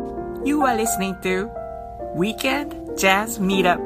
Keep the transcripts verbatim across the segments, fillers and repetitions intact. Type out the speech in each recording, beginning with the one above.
You are listening to Weekend Jazz Meetup.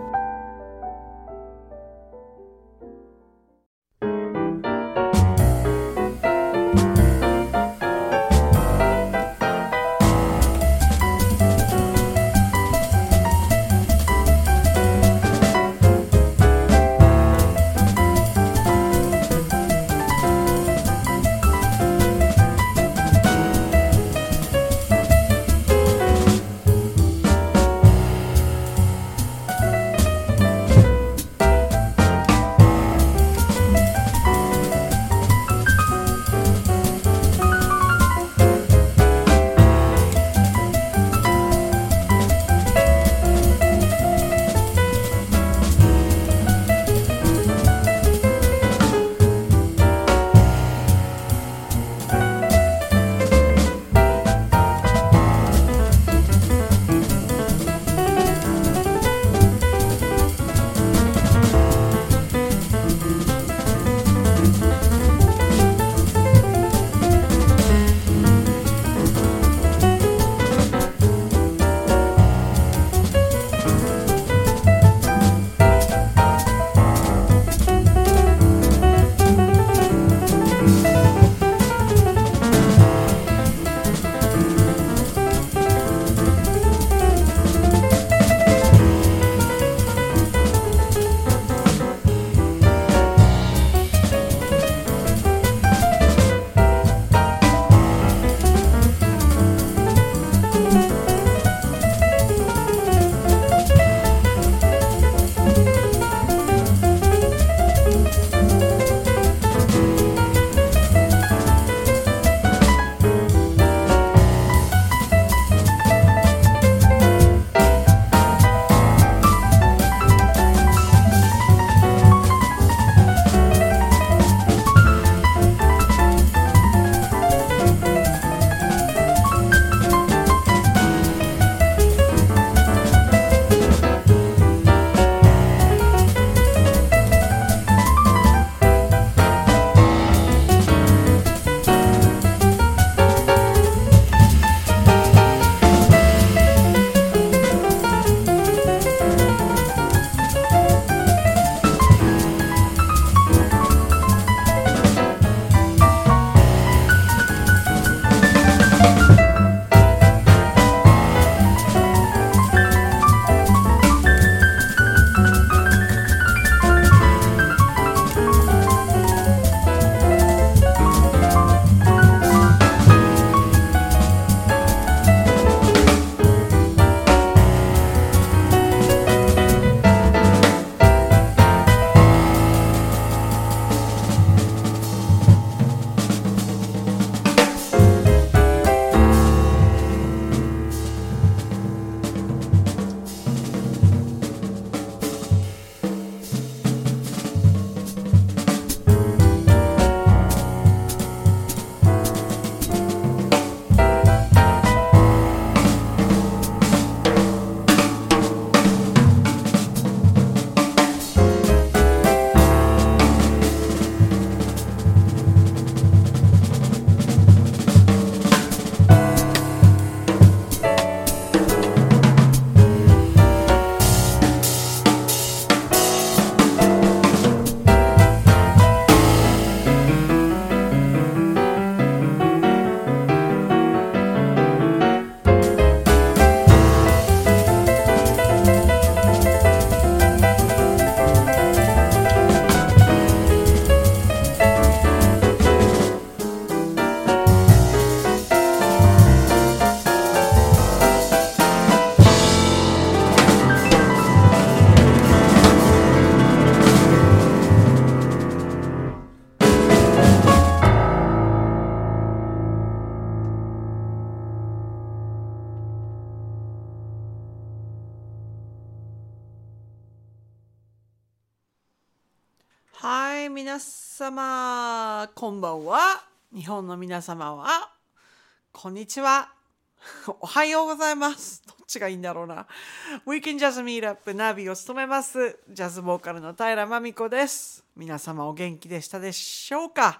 はい、皆様、こんばんは。日本の皆様は、こんにちは。おはようございます。どっちがいいんだろうな。Weekend Jazz Meetup ナビを務めます。ジャズボーカルの平真美子です。皆様お元気でしたでしょうか。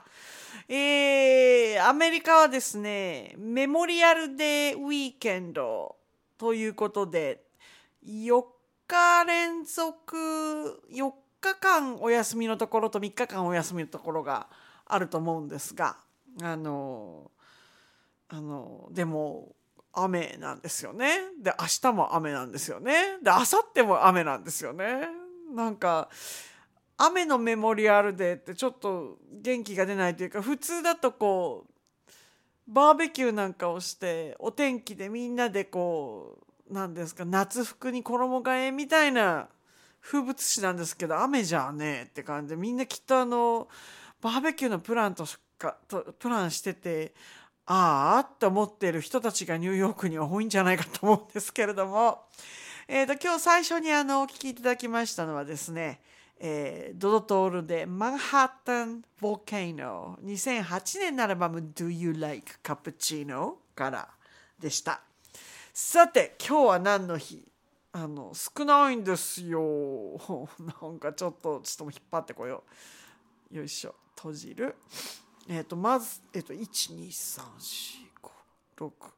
えー、アメリカはですね、メモリアルデーウィーケンドということで、よっか連続、よっかかんお休みのところとみっかかんお休みのところがあると思うんですが、あの、あの、でも、雨なんですよね。で、明日も雨なんですよね。で、明後日も雨なんですよね。なんか、雨のメモリアルデーってちょっと元気が出ないというか、普通だとこうバーベキューなんかをしてお天気でみんなでこうなんですか、夏服に衣替えみたいな風物詩なんですけど、雨じゃねえって感じで、みんなきっとあのバーベキューのプランとかとプランしてて、ああって思っている人たちがニューヨークには多いんじゃないかと思うんですけれども、えー、と今日最初にあのお聞きいただきましたのはですね、えー、ドドトールでマンハッタン・ボルケーノにせんはちねんのアルバム Do You Like Cappuccino からでした。さて今日は何の日？あの少ないんですよ。なんかちょっとちょっと引っ張ってこよう。よいしょ、閉じる。えっ、ー、とまず、えっ、ー、といちにさんよんごろく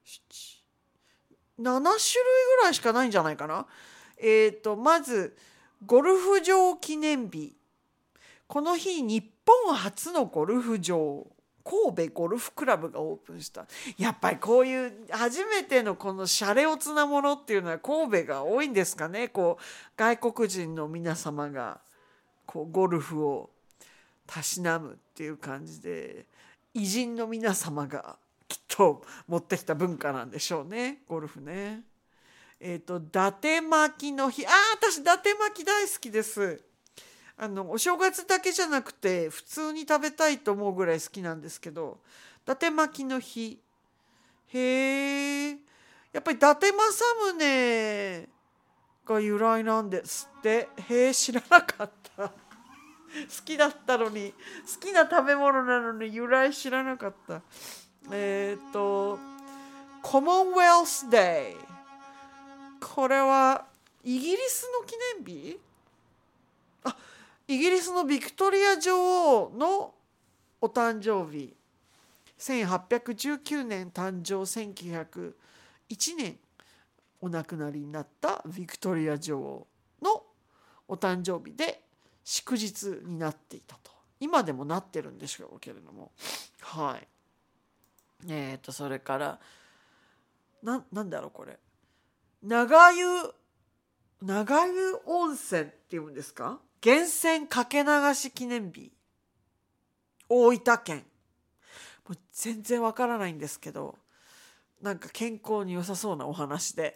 ななな種類ぐらいしかないんじゃないかな。えっ、ー、とまずゴルフ場記念日。この日日本初のゴルフ場、神戸ゴルフクラブがオープンした。やっぱりこういう初めてのこのシャレオツなものっていうのは神戸が多いんですかね。こう外国人の皆様がこうゴルフをたしなむっていう感じで、偉人の皆様がきっと持ってきた文化なんでしょうね、ゴルフね。えっ、ー、と伊達巻きの日。ああ、私伊達巻き大好きです。あのお正月だけじゃなくて普通に食べたいと思うぐらい好きなんですけど、伊達巻きの日。へえ、やっぱり伊達政宗が由来なんですって。へえ、知らなかった。好きだったのに、好きな食べ物なのに由来知らなかった。えっ、ー、とコモンウェルスデー。これはイギリスの記念日？あ、イギリスのビクトリア女王のお誕生日。せんはっぴゃくじゅうきゅうねん誕生、せんきゅうひゃくいちねんお亡くなりになったビクトリア女王のお誕生日で祝日になっていたと。今でもなってるんでしょうけれども、はい。えっ、ー、とそれからな、なんだろうこれ。長湯、長湯温泉っていうんですか？源泉かけ流し記念日。大分県。もう全然わからないんですけど、なんか健康に良さそうなお話で。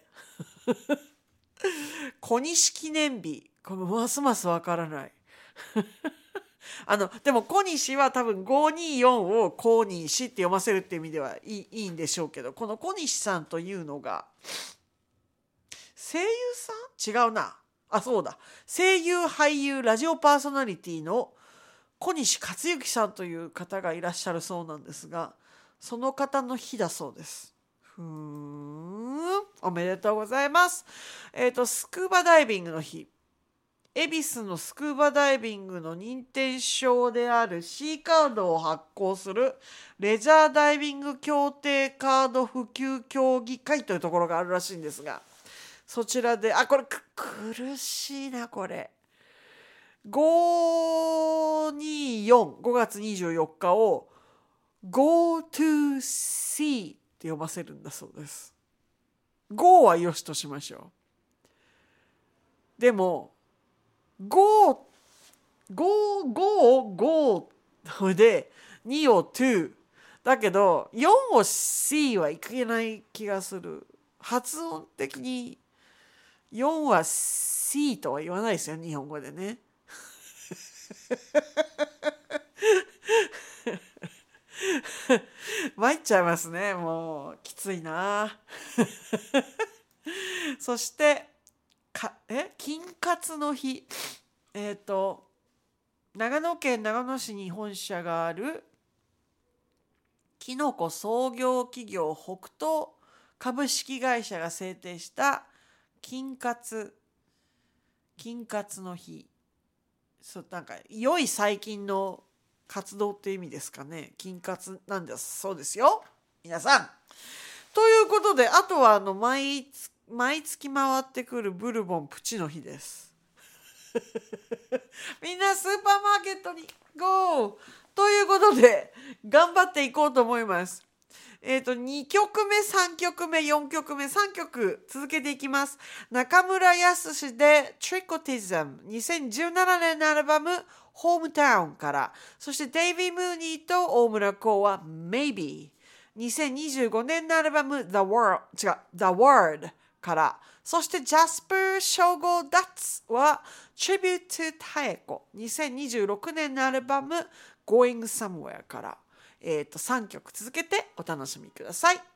小西記念日。これますますわからない。あのでも小西は多分ごひゃくにじゅうよんを小西って読ませるっていう意味ではいい、いいんでしょうけど、この小西さんというのが声優さん？違うな。あ、そうだ。声優、俳優、ラジオパーソナリティの小西克幸さんという方がいらっしゃるそうなんですが、その方の日だそうです。ふーん、おめでとうございます。えっ、ー、と、スクーバダイビングの日。恵比寿のスクーバダイビングの認定証である C カードを発行するレジャーダイビング協定カード普及協議会というところがあるらしいんですが、そちらで、あ、これく苦しいな、これ。ごひゃくにじゅうよん、ごがつにじゅうよっかを Go to Sea って呼ばせるんだそうです。Go はよしとしましょう。でも、Go、Go、Go、Go でにを to。だけど、よんを C はいけない気がする。発音的によんは C とは言わないですよ、日本語でね。参っちゃいますね。もうきついな。そしてかえ金カツの日。えっ、ー、と長野県長野市に本社があるきのこ創業企業北東株式会社が制定した金カツ金カツの日。そう、なんか良い細菌の活動って意味ですかね。金活なんです。そうですよ。皆さん。ということで、あとはあの毎月、毎月回ってくるブルボンプチの日です。みんなスーパーマーケットにゴーということで、頑張っていこうと思います。えっと、にきょくめ、さんきょくめ、よんきょくめ、さんきょく続けていきます。中村康で Tricotism、にせんじゅうななねんのアルバム Hometown から、そしてデイビー・ムーニーと大村光は Maybe、にせんにじゅうごねんのアルバム The World、違う、The Word から、そしてジャスパー・ショーゴー・ダッツは Tribute to Taeko、にせんにじゅうろくねんのアルバム Going Somewhere から、えーと、さんきょく続けてお楽しみください。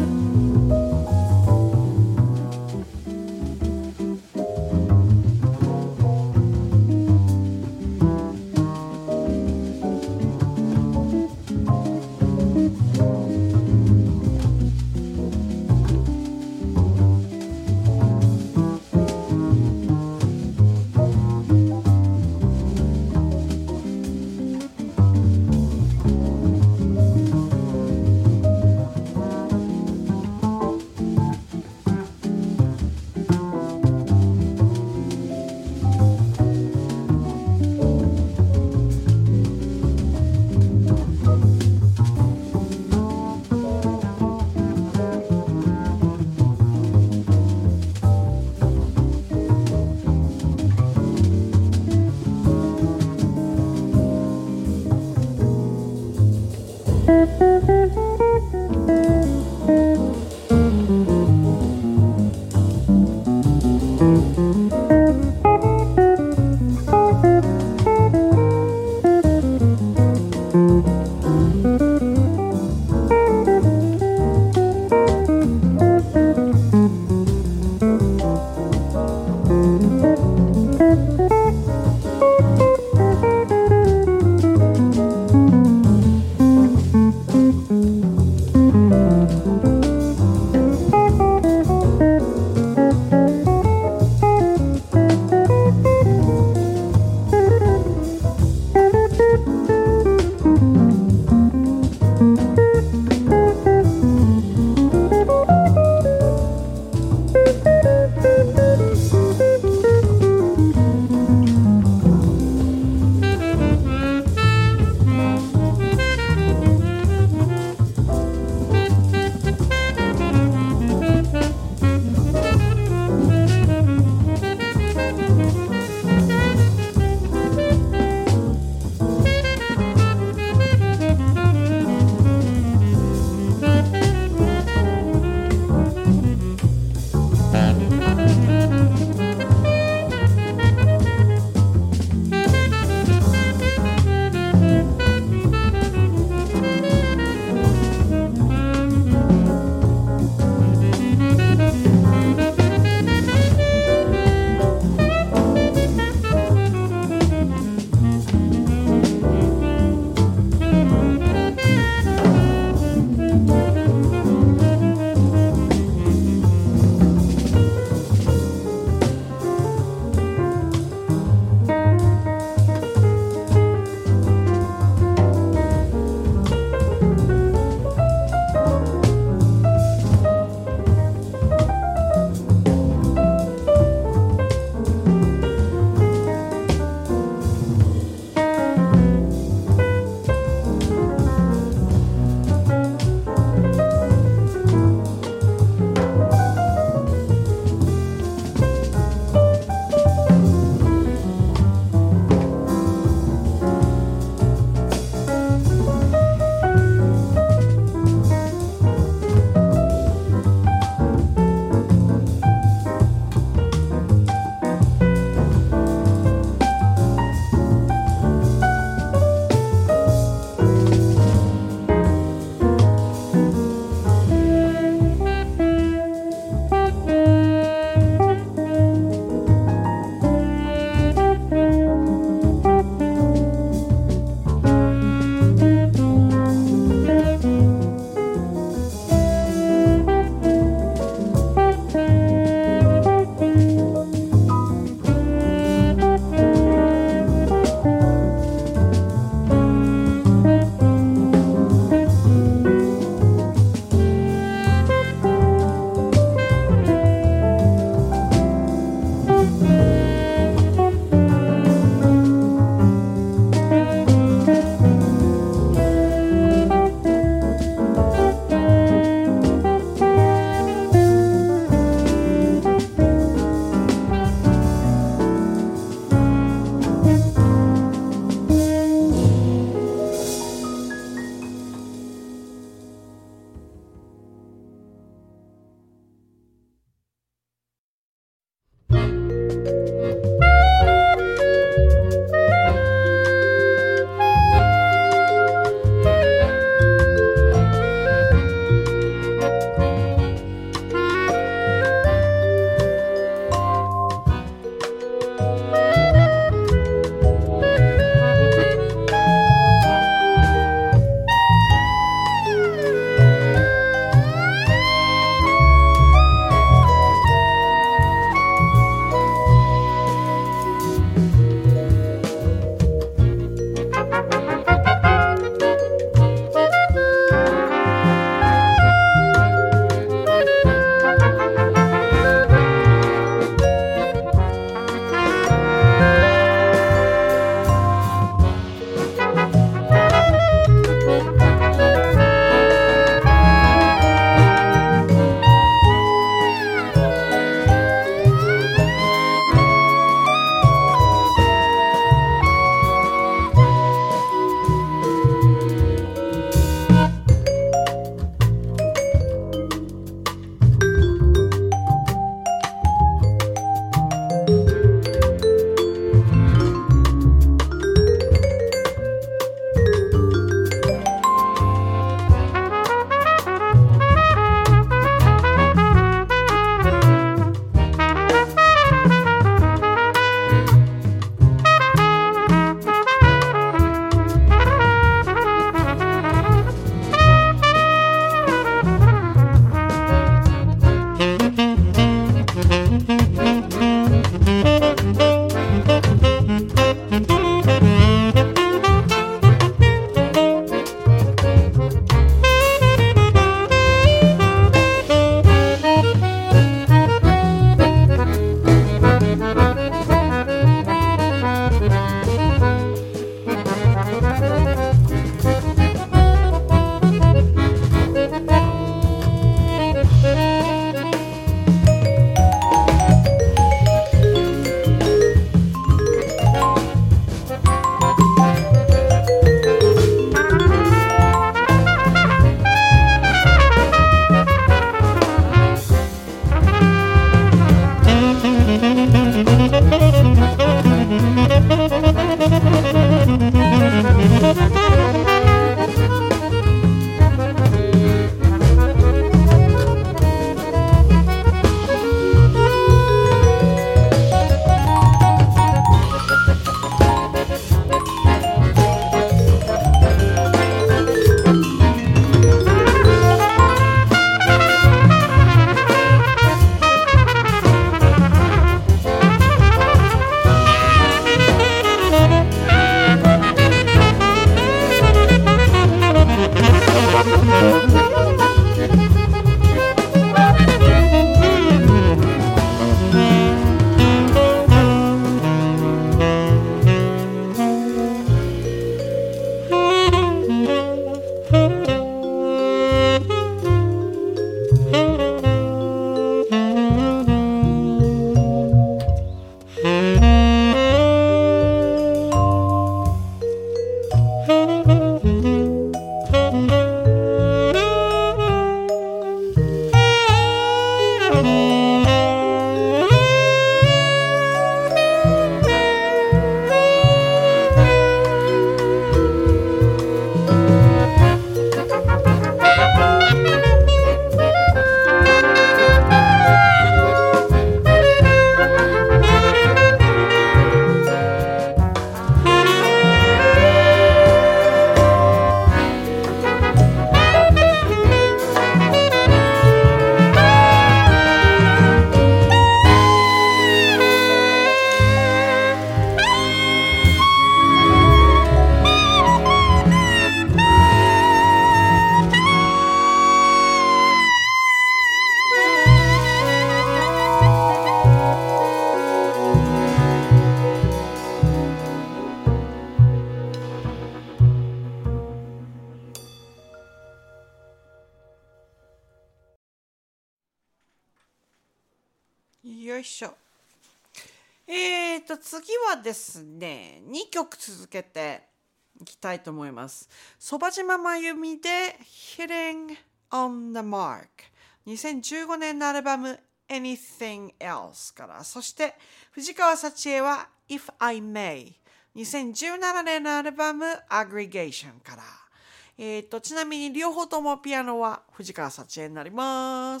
よいしょ。えーと、次はですね、にきょく続けていきたいと思います。そば島まゆみで Hitting on the Mark。にせんじゅうごねんのアルバム Anything Else から、そして藤川幸恵は If I May。にせんじゅうななねんのアルバム Aggregation から。えーと、ちなみに両方ともピアノは藤川幸恵になります。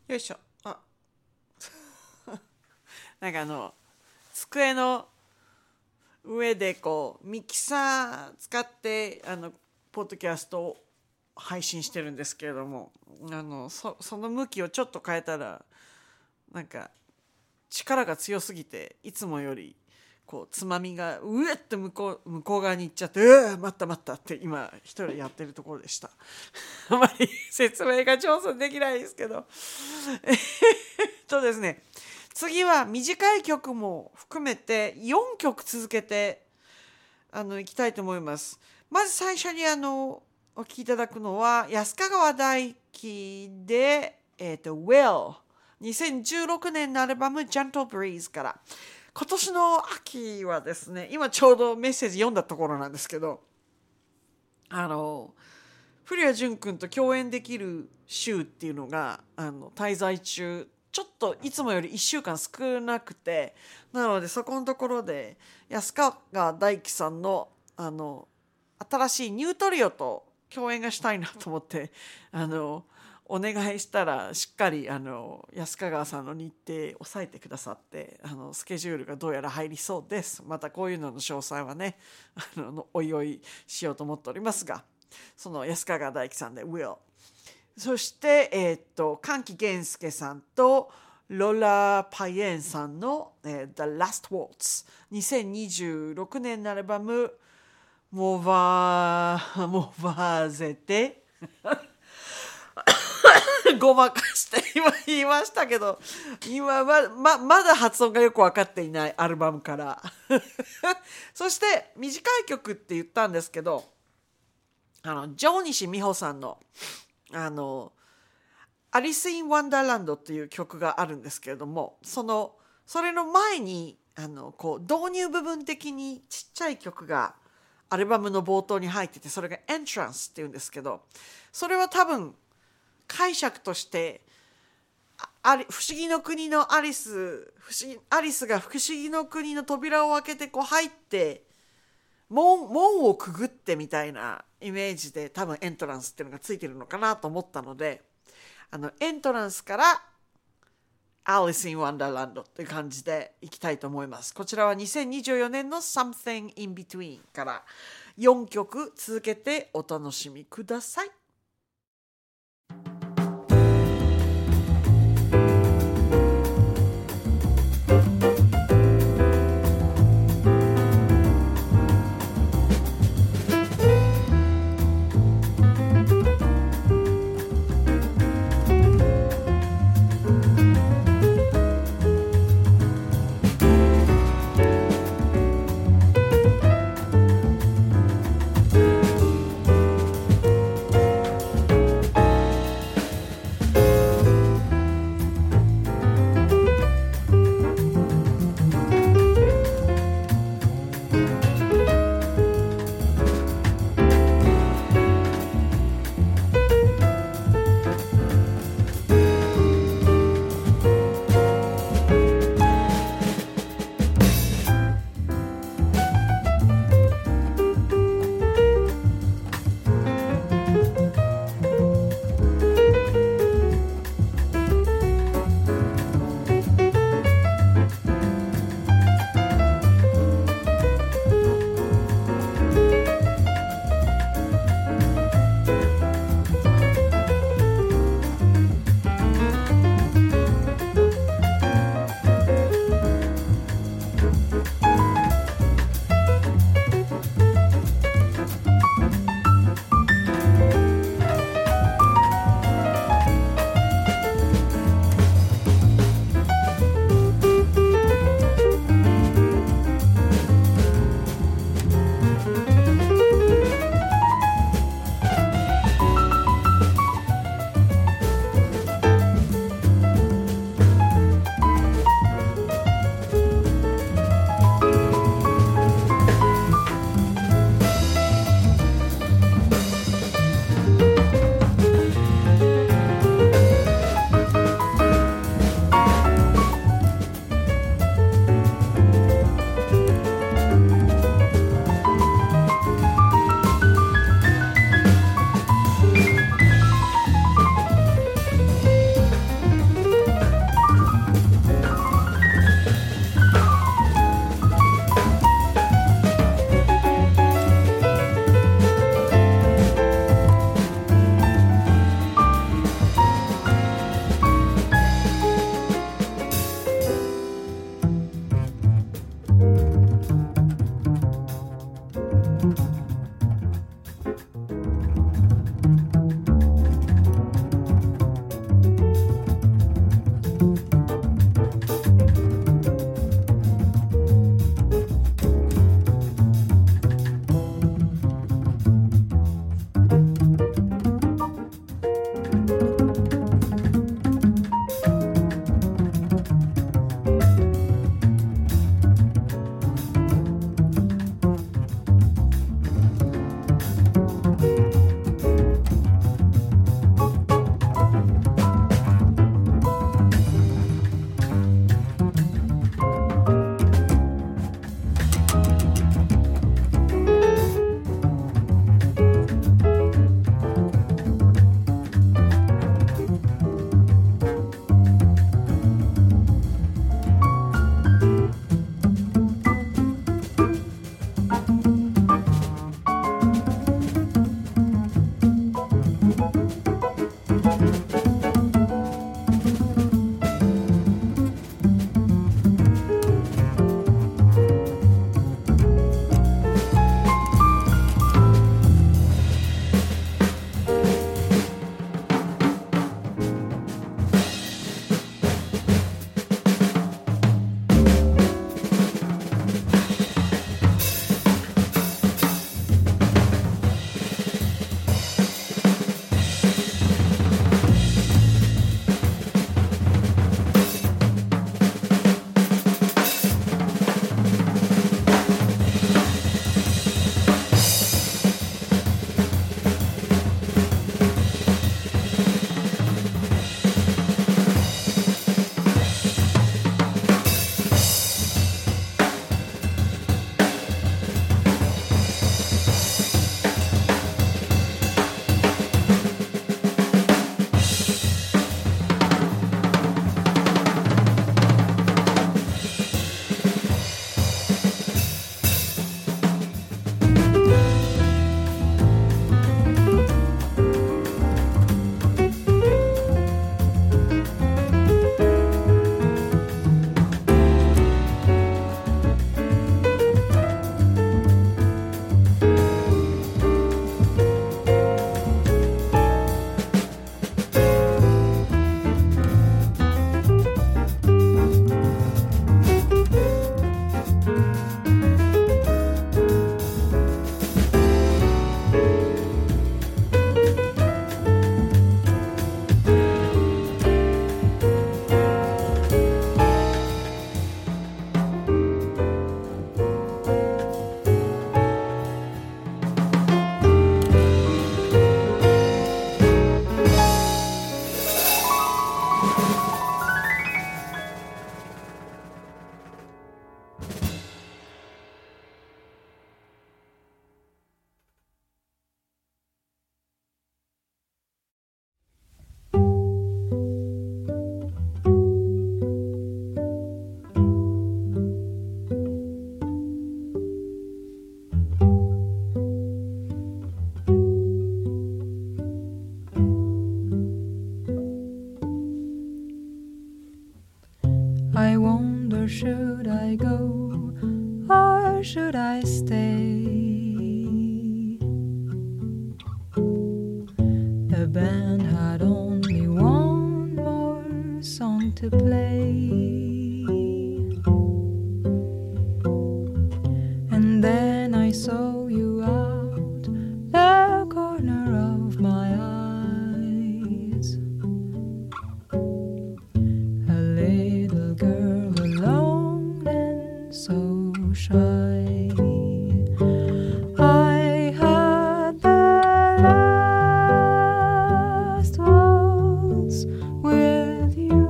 よいしょ。あなんかあの机の上でこうミキサー使ってあのポッドキャストを配信してるんですけれども、あの そ, その向きをちょっと変えたらなんか力が強すぎていつもよりこうつまみがうえって向こう向こう側に行っちゃって、うわ待った待ったって今一人でやってるところでした。あまり説明が上手にできないですけどえっとですね次は短い曲も含めてよんきょく続けてあのいきたいと思います。まず最初にあのお聴きいただくのは安川大樹で、えーと、Will にせんじゅうろくねんのアルバム Gentle Breeze から。今年の秋はですね、今ちょうどメッセージ読んだところなんですけど、あの古谷潤君と共演できる週っていうのがあの滞在中ちょっといつもよりいっしゅうかん少なくて、なのでそこのところで安川大樹さんのあの新しいニュートリオと共演がしたいなと思ってあのお願いしたらしっかりあの安川さんの日程を抑えてくださって、あのスケジュールがどうやら入りそうです。またこういうのの詳細はねあのおいおいしようと思っておりますが、その安川大樹さんで Will、 そしてえー、っと歓喜源介さんとロラ・パイエンさんの、えー、The Last Waltz にせんにじゅうろくねんのアルバムモバーモバーゼテごまかして今言いましたけど、今ま ま, まだ発音がよく分かっていないアルバムからそして短い曲って言ったんですけど、あの城西美穂さんのあのアリス・イン・ワンダーランドっていう曲があるんですけれども、そのそれの前にあのこう導入部分的にちっちゃい曲がアルバムの冒頭に入ってて、それがエントランスっていうんですけど、それは多分解釈としてあり不思議の国のアリス不思議アリスが不思議の国の扉を開けてこう入って門, 門をくぐってみたいなイメージで多分エントランスっていうのがついてるのかなと思ったので、あのエントランスからアリス・イン・ワンダーランドという感じでいきたいと思います。こちらはにせんにじゅうよねんの Something in Between からよんきょく続けてお楽しみください。 I go, or should I stay? The band had only one more song to play, and then I saw you out the corner of my eyes, a little girl alone and so shy. I heard the last waltz with you.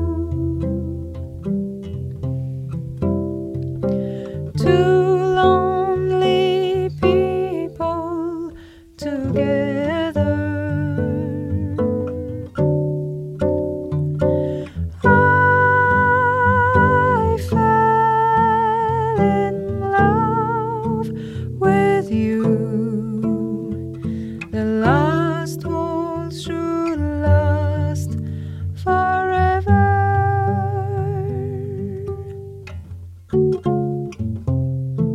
Two lonely people together. I fell in love with you. The last waltz should last forever.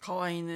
かわいいね。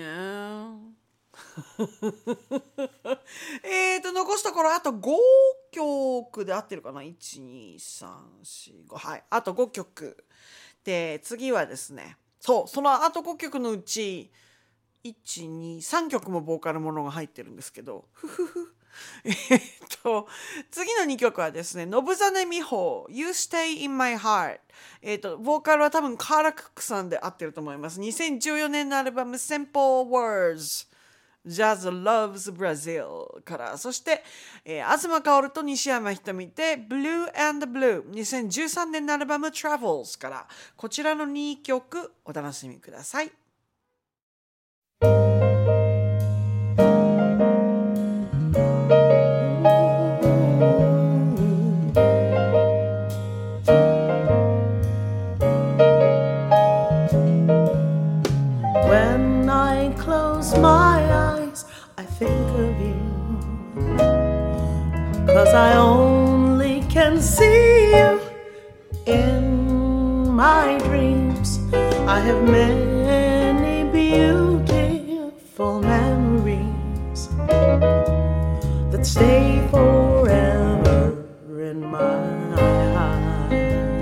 えーと残すところあとごきょくで合ってるかな。 いちにさんしご はい、あとごきょくで、次はですね、そうそのあとごきょくのうちいちにさんきょくもボーカルものが入ってるんですけど、ふふふえっと次のにきょくはですね、信実美穂 You Stay in My Heart。 えっとボーカルは多分カーラ・クックさんで合ってると思います。にせんじゅうよねんのアルバム Simple Words Jazz Loves Brazil から、そして、えー、東薫と西山ひとみで Blue and Blue にせんじゅうさんねんのアルバム Travels から、こちらのにきょくお楽しみください。 When I close my eyes, I think of you, 'cause I only can see you in my dreams. I have many beautiful memories that stay forever in my heart.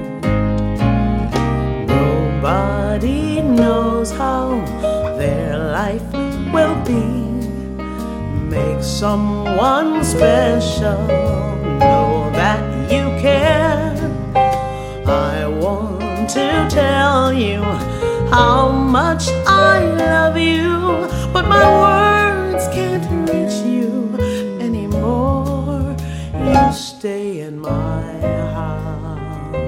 Nobody knows how their life will be. Make someone special, know that you can. I want to tell you how much I love you, but my words can't reach you anymore. You stay in my heart.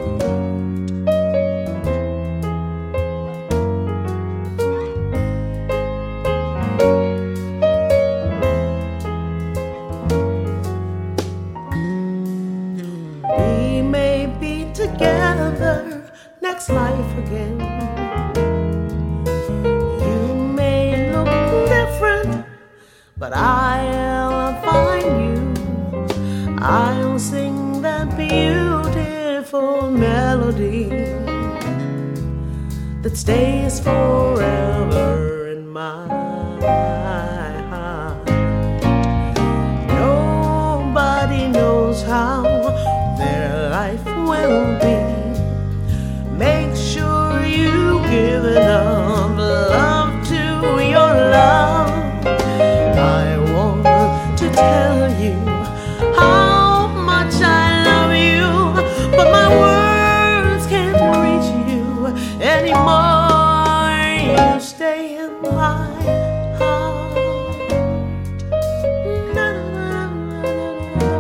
We may be together next life again. You may look different, but I'll find you. I'll sing that beautiful melody that stays forever in my heart. Nobody knows how their life will be. Make sure you give enough love to your love. I want to tell you how much I love you, but my words can't reach you anymore. You stay in my heart. Na, na, na, na, na.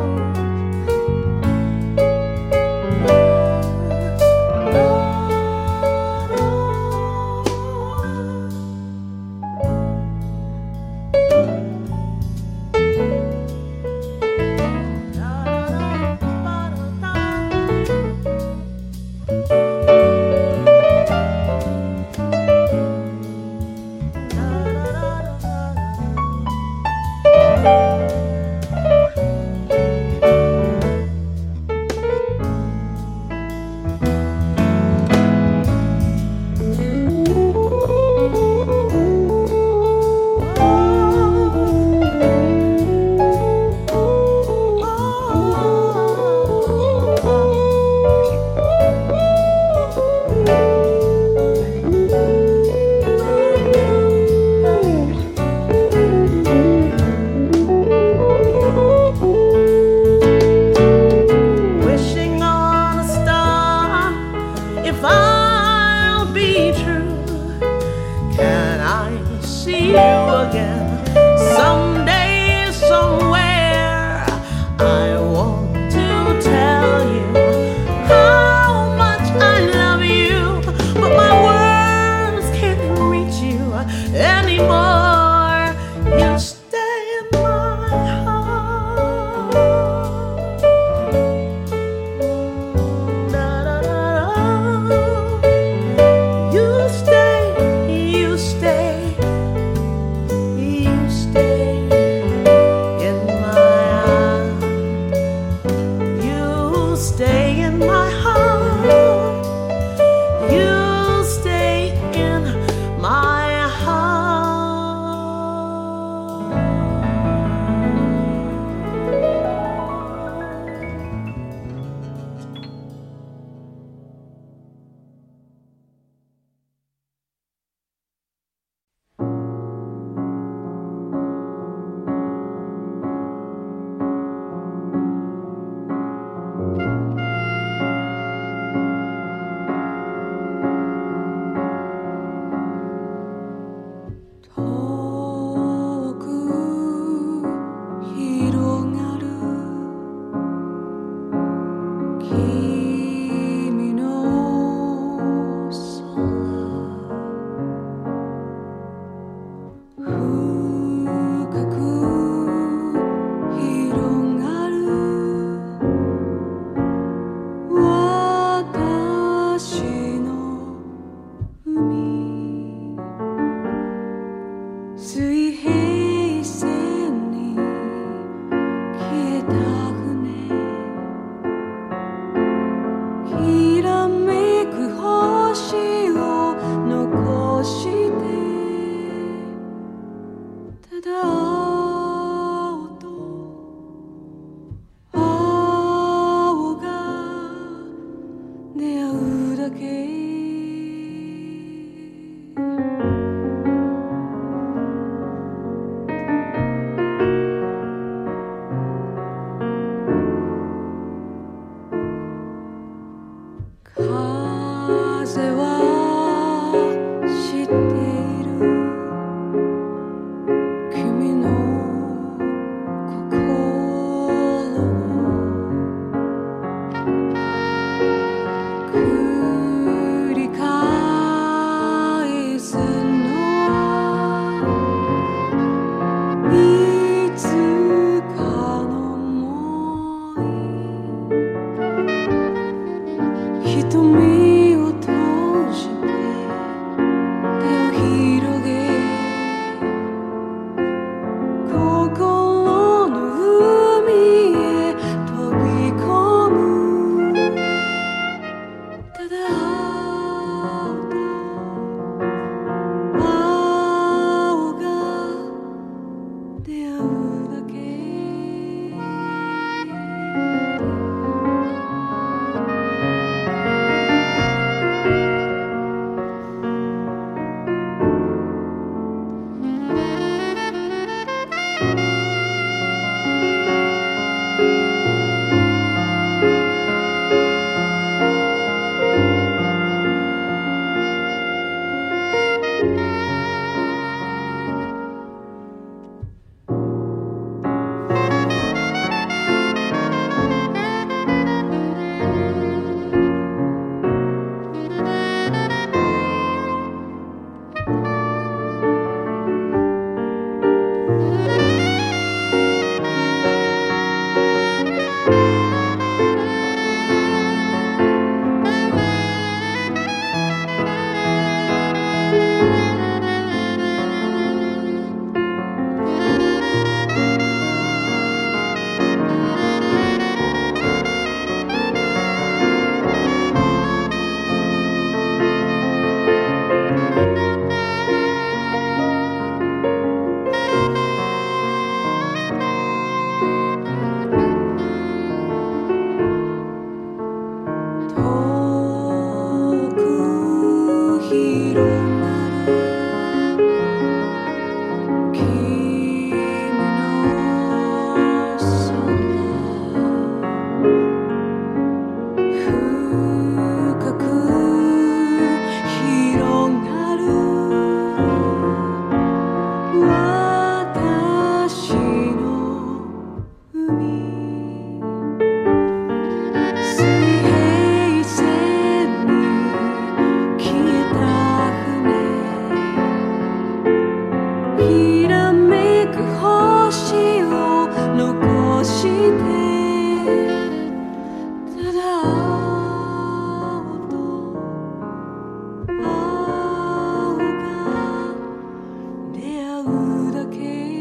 ただ青と青が出会うだけ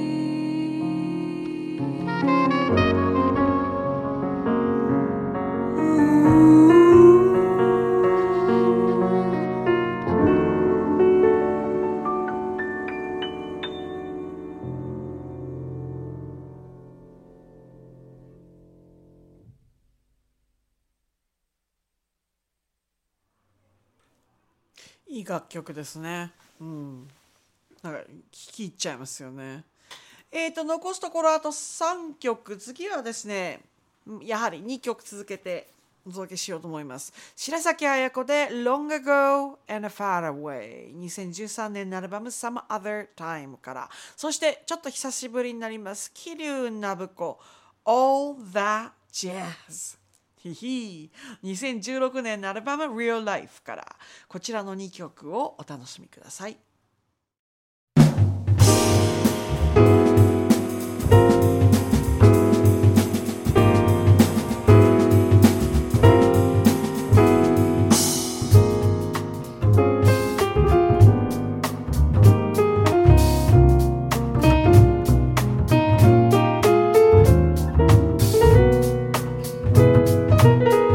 いい楽曲ですね。うん。なんか聴き入っちゃいますよね。えーと、残すところあとさんきょく。次はですね、やはりにきょく続けてお届けしようと思います。白崎彩子で Long Ago and Far Away。にせんじゅうさんねんのアルバム Some Other Time から。そしてちょっと久しぶりになります。桐生信子 All That Jazz。ひひにせんじゅうろくねんのアルバム Real Life からこちらのにきょくをお楽しみください。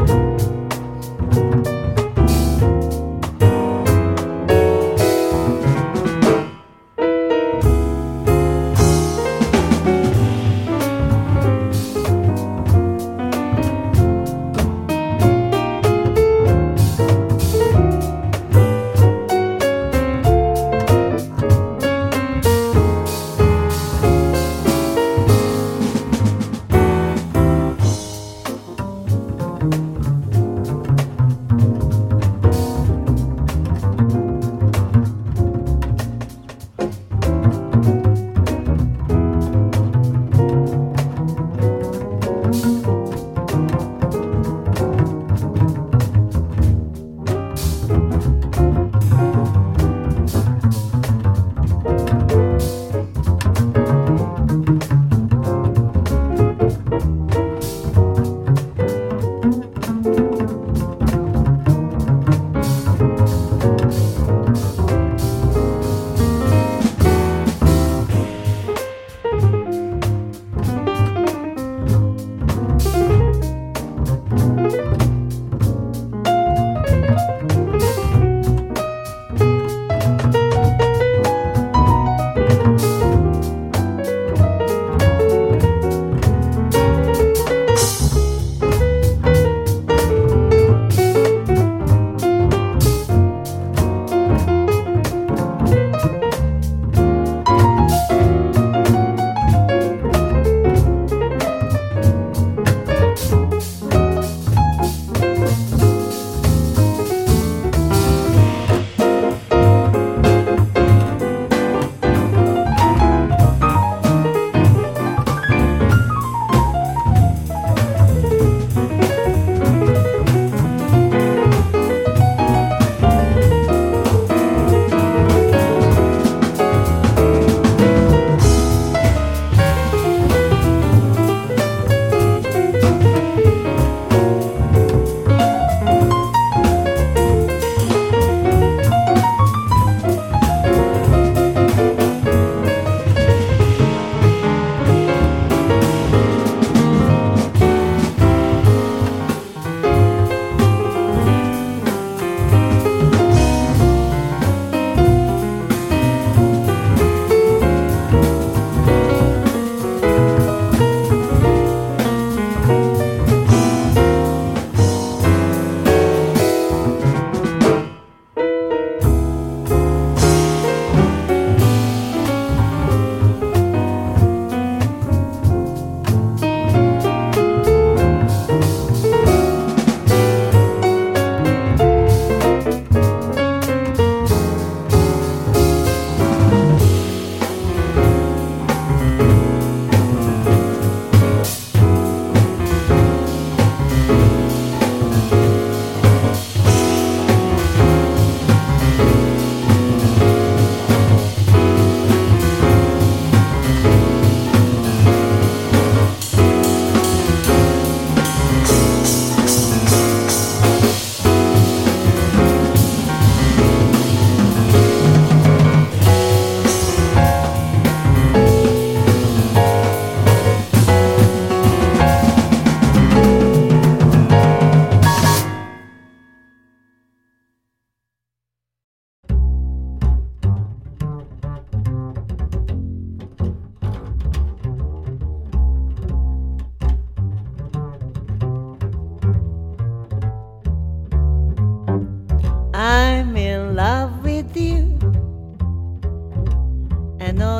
「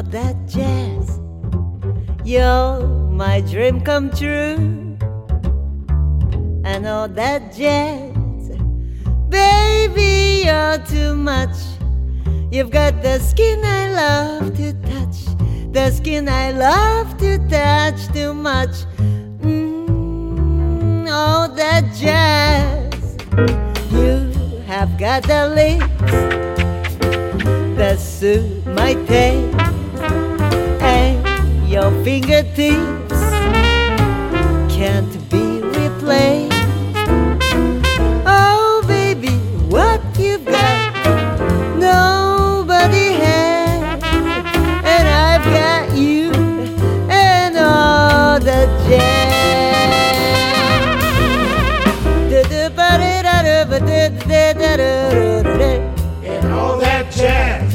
that jazz. You're my dream come true. I know that jazz. Baby, you're too much. You've got the skin I love to touch. The skin I love to touch too much. Mm, oh, that jazz. You have got the lips that suit my taste, and your fingertips can't be replaced. Oh, baby, what you've got, nobody has, and I've got you and all the jazz. And all that jazz.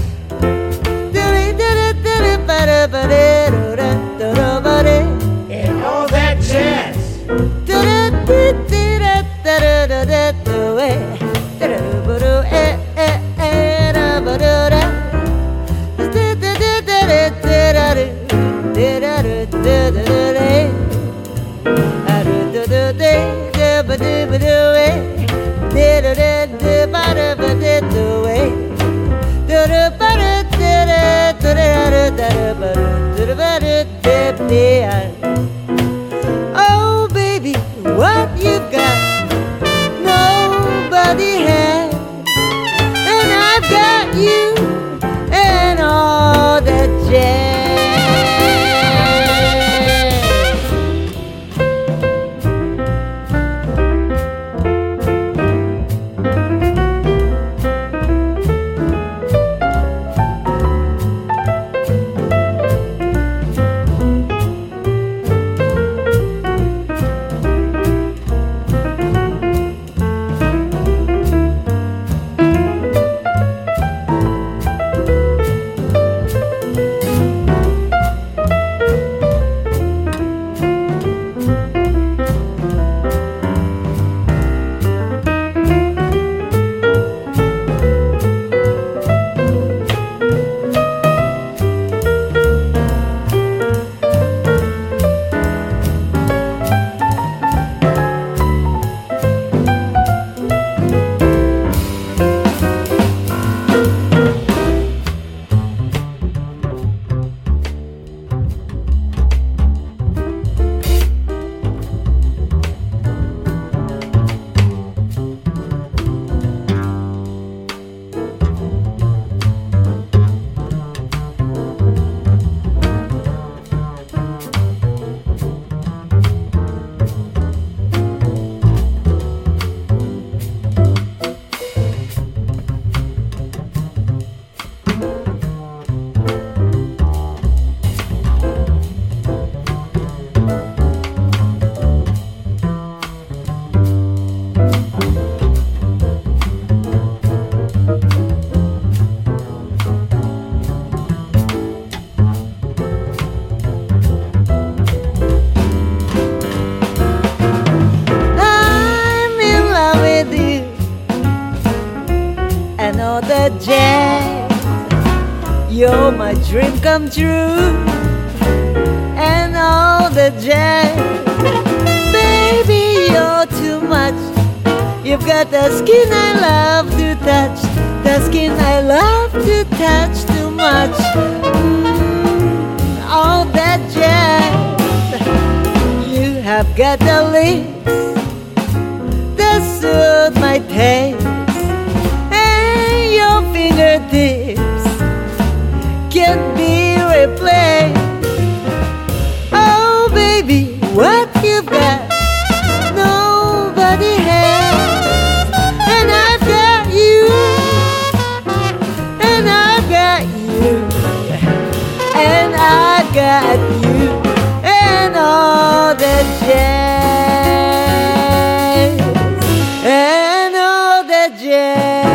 And all that jazz. Oh, baby, what you've got, nobody has, and I've got you and all that jazz. You're my dream come true, and all the jazz. Baby, you're too much. You've got the skin I love to touch, the skin I love to touch too much. Mm, all that jazz. You have got the lips that suit my taste, and your fingertips can't be replaced. Oh, baby, what you've got, nobody has, and I've got you, and I've got you, and I've got you, and all the jazz, and all the jazz.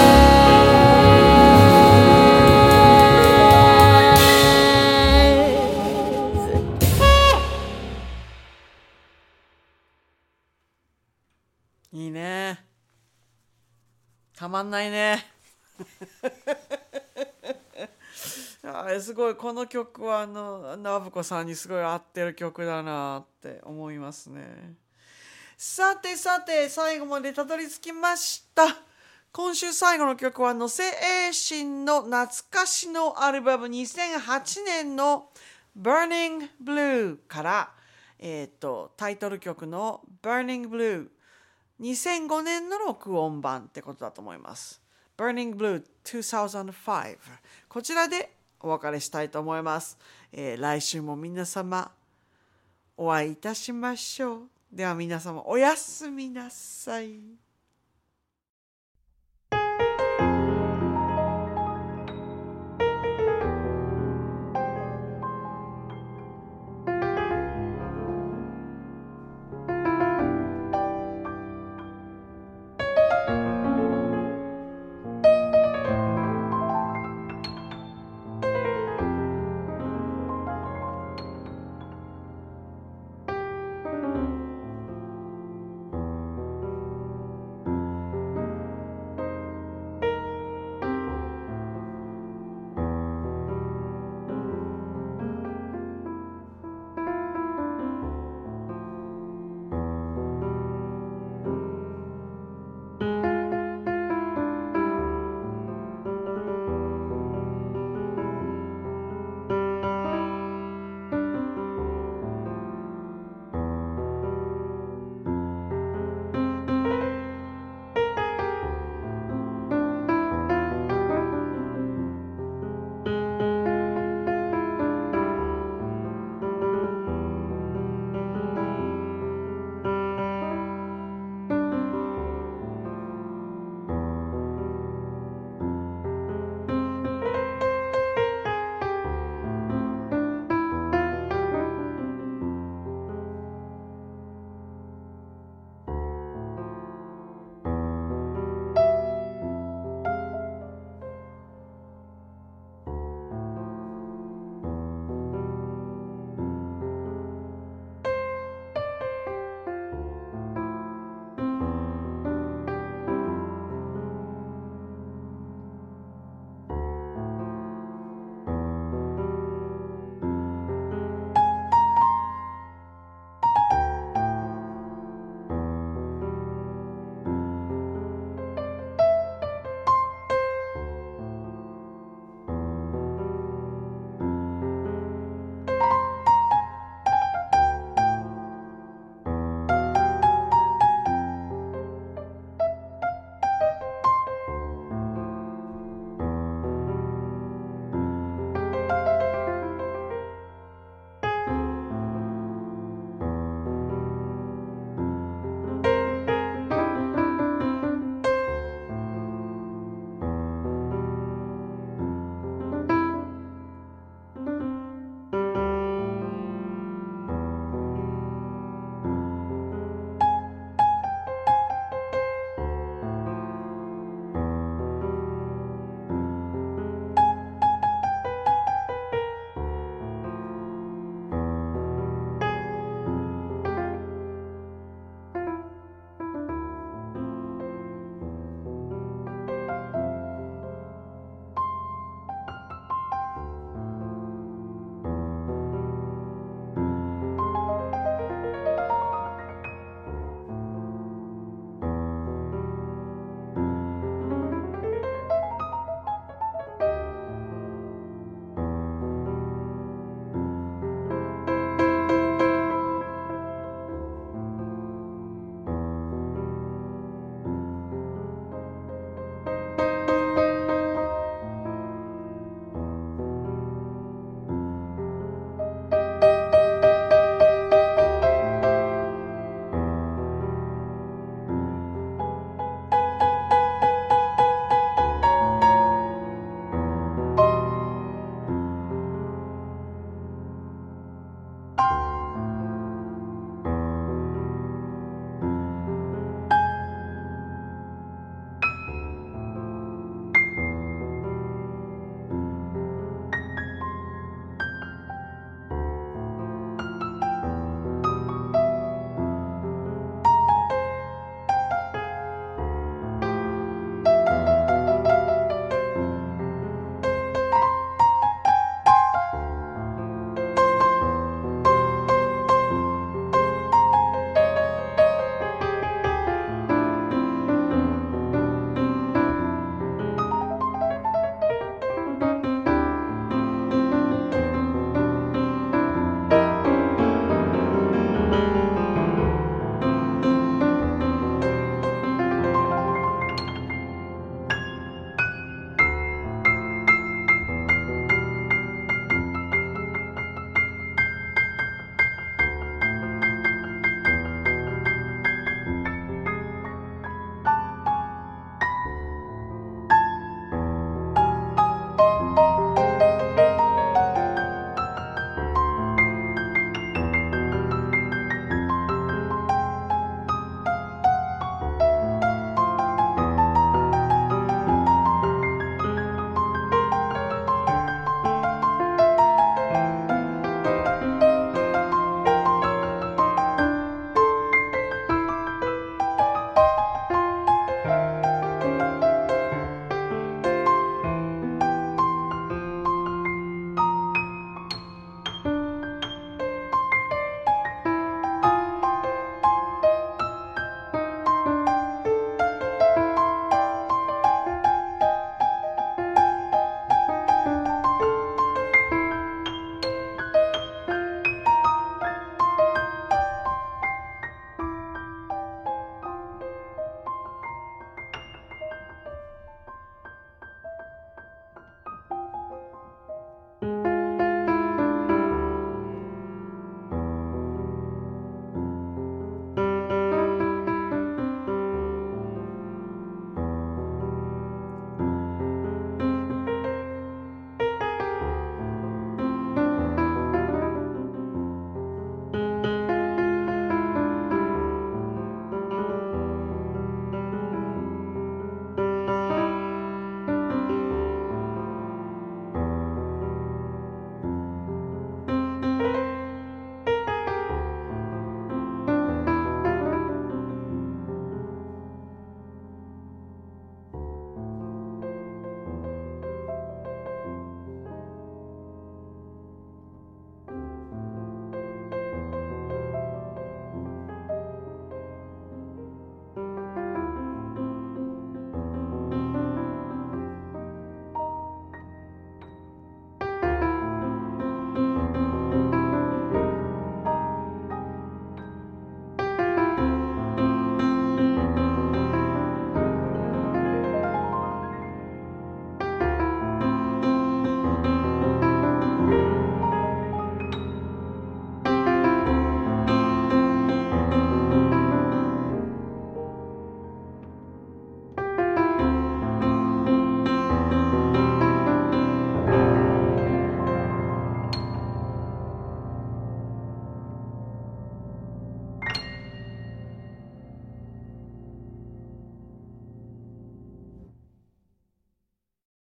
いいね。たまんないね。 あすごいこの曲はあのナブコさんにすごい合ってる曲だなって思いますね。さてさて最後までたどり着きました。今週最後の曲は野瀬栄心の懐かしのアルバムにせんはちねんの Burning Blue から、えー、とタイトル曲の Burning Blueにせんごねんの録音版ってことだと思います。Burning Blueにせんごこちらでお別れしたいと思います。えー、来週も皆様お会いいたしましょう。では皆様おやすみなさい。